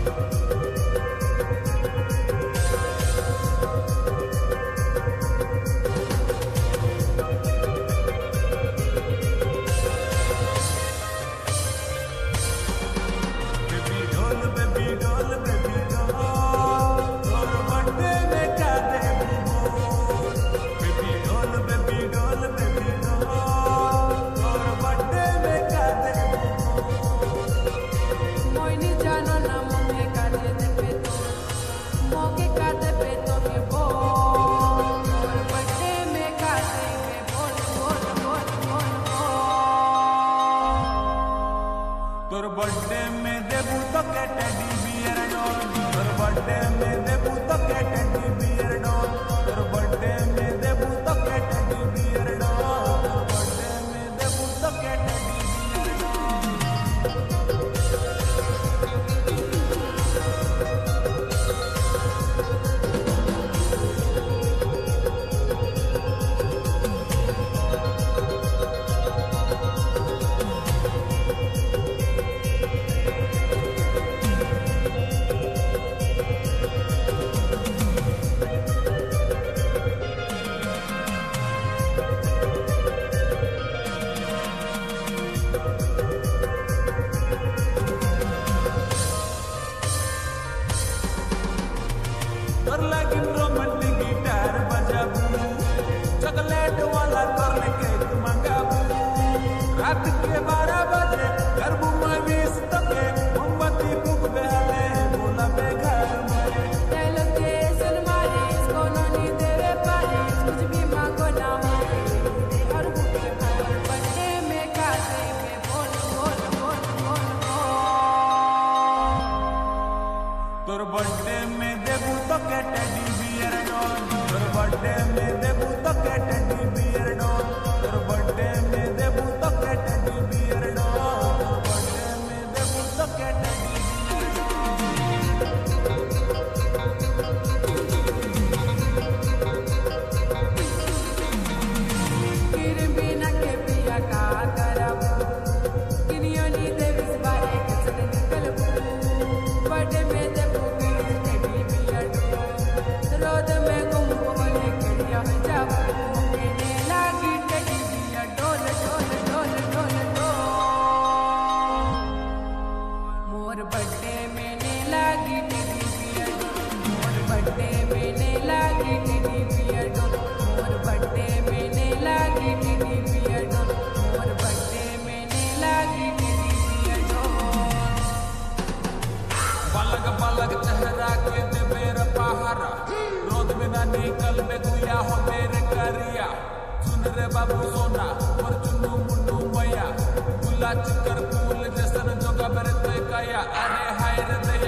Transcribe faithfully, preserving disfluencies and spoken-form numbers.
तोर बर्थडे में देबू तो के टेडी बियर डॉल, तोर बर्थडे में देबू तो के टेडी बियर डॉल, तोर बर्थडे में देबू तो के टेडी बियर डॉल, तोर बर्थडे में देबू तो के टेडी बियर तोर लागिन रोमांटिक गिटार बजाबू, चॉकलेट वाला तोर केक मंगाबू, रात के बारह बजे करबू मैं विश तके, मोमबत्ती फूक बेहले बोला बे घर में तेलो के सनमारिस कोनो नी देवे पारिस, कुछ भी मांगो ना मांगे दे हर बुके भर बर्थडे में काटे में बोल बोल बोल बोल तोर बर्थडे में देबू तो के टेडी बियर डॉल, तोर बर्थडे में देबू तो के टेडी बियर डॉल, तोर बर्थडे में देबू तो के टेडी बियर डॉल, तोर बर्थडे में देबू तो के टेडी बियर फिर बिना के पिया का करबू, किनियो नी देविस बारे के सद निकलबू, बर्थडे में देबू के टेडी बियर डॉल, रोद में गुम बोले करिया जाबू, मेने लागी teddy bear doll doll doll doll doll, मोर बर्थडे में ने लागी टेडी बियर डॉल, मोर बर्थडे में ने लागी टेडी बियर डॉल, मोर बर्थडे में ने लागी टेडी बियर डॉल, मोर बर्थडे में ने लागी टेडी बियर डॉल। पलक पलक चेहरा के दे मेरा पहारा, रोद बिना निकल में गुया हो मेरे करिया, सुन रे बाबू सोना और चुन्नू मुन्नू मैया, गुला चिकर फूल जैसन जोगा मेरे तो काया, अरे हाय रे